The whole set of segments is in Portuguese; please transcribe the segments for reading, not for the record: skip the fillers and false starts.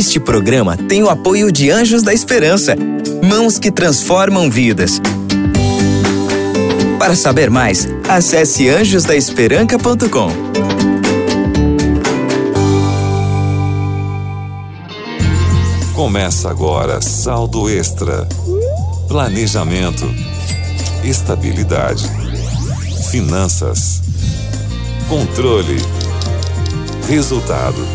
Este programa tem o apoio de Anjos da Esperança, mãos que transformam vidas. Para saber mais, acesse anjosdaesperanca.com. Começa agora Saldo Extra. Planejamento, estabilidade, finanças, controle, resultado.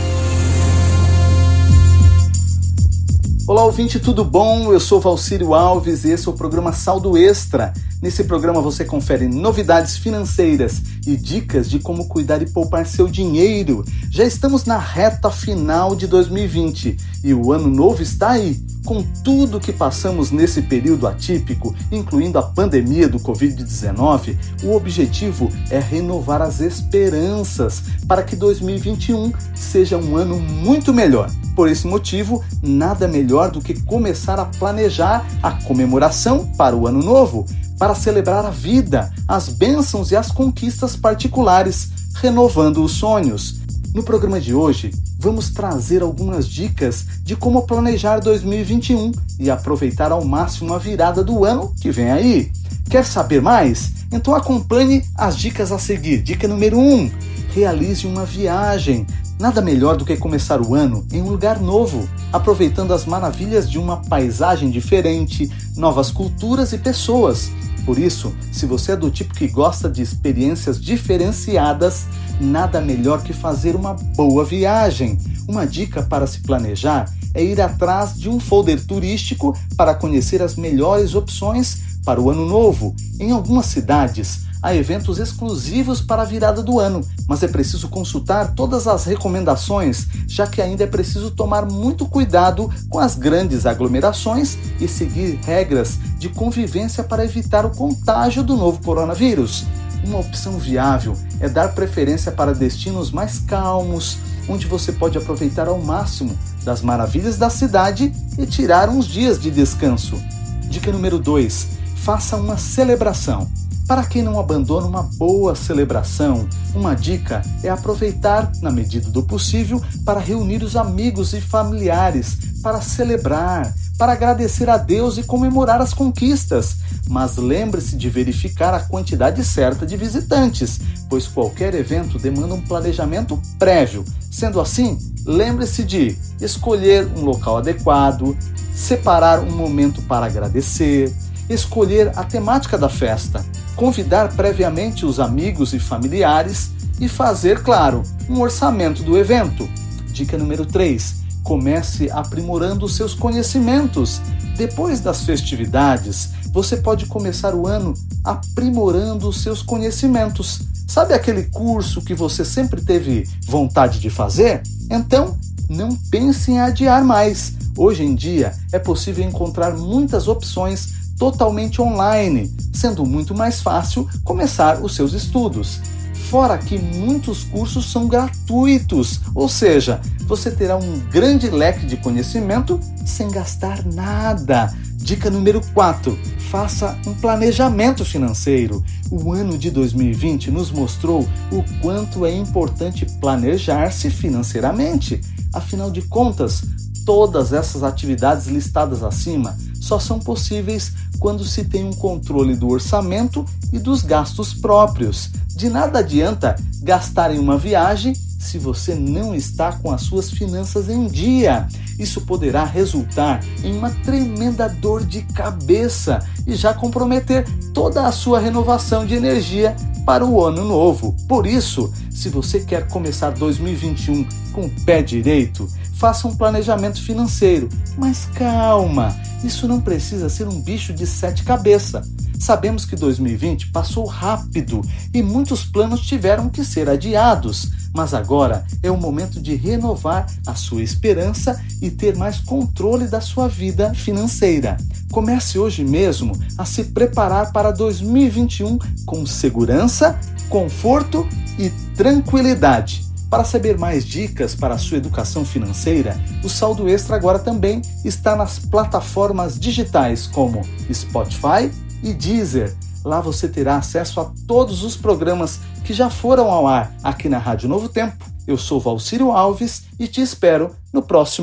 Olá, ouvinte, tudo bom? Eu sou Valcírio Alves e esse é o programa Saldo Extra. Nesse programa você confere novidades financeiras e dicas de como cuidar e poupar seu dinheiro. Já estamos na reta final de 2020 e o ano novo está aí. Com tudo que passamos nesse período atípico, incluindo a pandemia do Covid-19, o objetivo é renovar as esperanças para que 2021 seja um ano muito melhor. Por esse motivo, nada melhor do que começar a planejar a comemoração para o ano novo, para celebrar a vida, as bênçãos e as conquistas particulares, renovando os sonhos. No programa de hoje, vamos trazer algumas dicas de como planejar 2021 e aproveitar ao máximo a virada do ano que vem aí. Quer saber mais? Então acompanhe as dicas a seguir. Dica número 1. Realize uma viagem. Nada melhor do que começar o ano em um lugar novo, aproveitando as maravilhas de uma paisagem diferente, novas culturas e pessoas. Por isso, se você é do tipo que gosta de experiências diferenciadas, nada melhor que fazer uma boa viagem. Uma dica para se planejar é ir atrás de um folder turístico para conhecer as melhores opções para o ano novo. Em algumas cidades, há eventos exclusivos para a virada do ano, mas é preciso consultar todas as recomendações, já que ainda é preciso tomar muito cuidado com as grandes aglomerações e seguir regras de convivência para evitar o contágio do novo coronavírus. Uma opção viável é dar preferência para destinos mais calmos, onde você pode aproveitar ao máximo das maravilhas da cidade e tirar uns dias de descanso. Dica número 2. Faça uma celebração. Para quem não abandona uma boa celebração, uma dica é aproveitar, na medida do possível, para reunir os amigos e familiares, para celebrar, para agradecer a Deus e comemorar as conquistas. Mas lembre-se de verificar a quantidade certa de visitantes, pois qualquer evento demanda um planejamento prévio. Sendo assim, lembre-se de escolher um local adequado, separar um momento para agradecer, escolher a temática da festa, convidar previamente os amigos e familiares e fazer, claro, um orçamento do evento. Dica número 3. Comece aprimorando os seus conhecimentos. Depois das festividades, você pode começar o ano aprimorando os seus conhecimentos. Sabe aquele curso que você sempre teve vontade de fazer? Então, não pense em adiar mais. Hoje em dia, é possível encontrar muitas opções totalmente online, sendo muito mais fácil começar os seus estudos. Fora que muitos cursos são gratuitos, ou seja, você terá um grande leque de conhecimento sem gastar nada. Dica número 4. Faça um planejamento financeiro. O ano de 2020 nos mostrou o quanto é importante planejar-se financeiramente. Afinal de contas, todas essas atividades listadas acima só são possíveis quando se tem um controle do orçamento e dos gastos próprios. De nada adianta gastar em uma viagem se você não está com as suas finanças em dia. Isso poderá resultar em uma tremenda dor de cabeça e já comprometer toda a sua renovação de energia para o ano novo. Por isso, se você quer começar 2021 com o pé direito, faça um planejamento financeiro. Mas calma, isso não precisa ser um bicho de 7 cabeças. Sabemos que 2020 passou rápido e muitos planos tiveram que ser adiados, mas agora é o momento de renovar a sua esperança e ter mais controle da sua vida financeira. Comece hoje mesmo a se preparar para 2021 com segurança, conforto e tranquilidade. Para saber mais dicas para a sua educação financeira, o Saldo Extra agora também está nas plataformas digitais como Spotify e Deezer. Lá você terá acesso a todos os programas que já foram ao ar aqui na Rádio Novo Tempo. Eu sou Valcírio Alves e te espero no próximo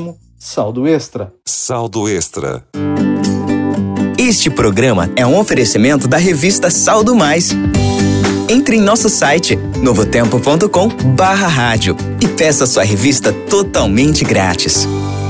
Saldo Extra. Saldo Extra. Este programa é um oferecimento da revista Saldo Mais. Entre em nosso site novotempo.com/rádio e peça sua revista totalmente grátis.